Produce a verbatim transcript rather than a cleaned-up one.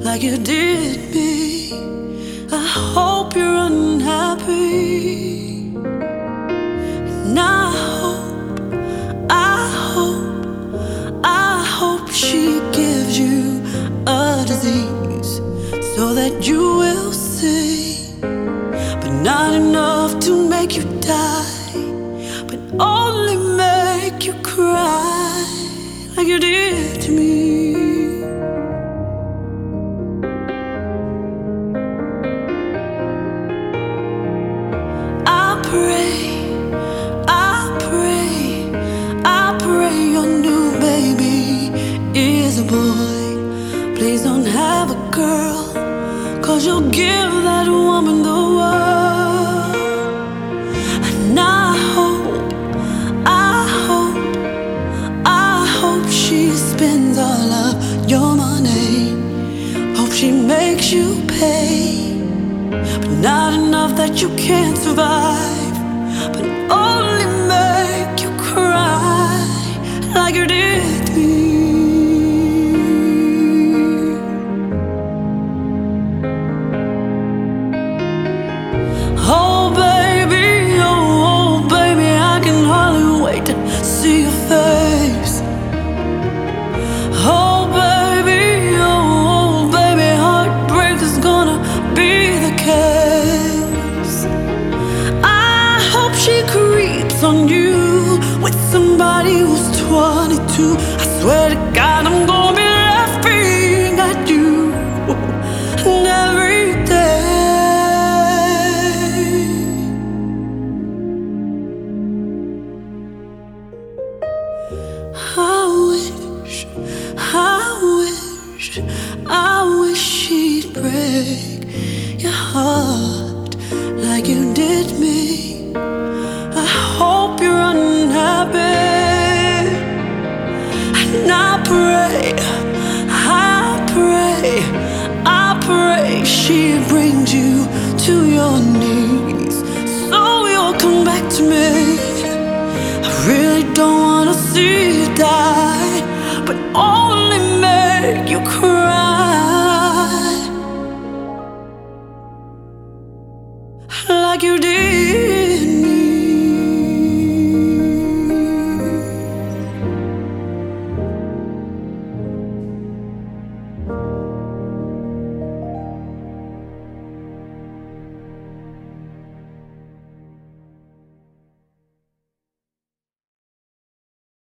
like you did me. I hope you're unhappy. And I hope, I hope, I hope she gives you a disease so that you will see, but not enough to make you die, but only make you cry like you did to me. I pray, I pray, I pray your new baby is a boy. Please don't have a girl, 'cause you'll give that woman the world. And I hope, I hope, I hope she spends all of your money. Hope she makes you pay, but not enough that you can't survive, but only make you cry like you did me. Oh baby, oh, oh baby, I can hardly wait to see your face. Oh baby, oh, oh baby, heartbreak is gonna be the case. I hope she creeps on you with somebody who's twenty-two. I swear to God I'm gonna be laughing at you every day. I wish, I wish, I wish she'd break your heart like you did me. I hope you're unhappy, and I pray, I pray, I pray she brings you to your knees so you'll come back to me. I really don't wanna see you die, but only make you cry.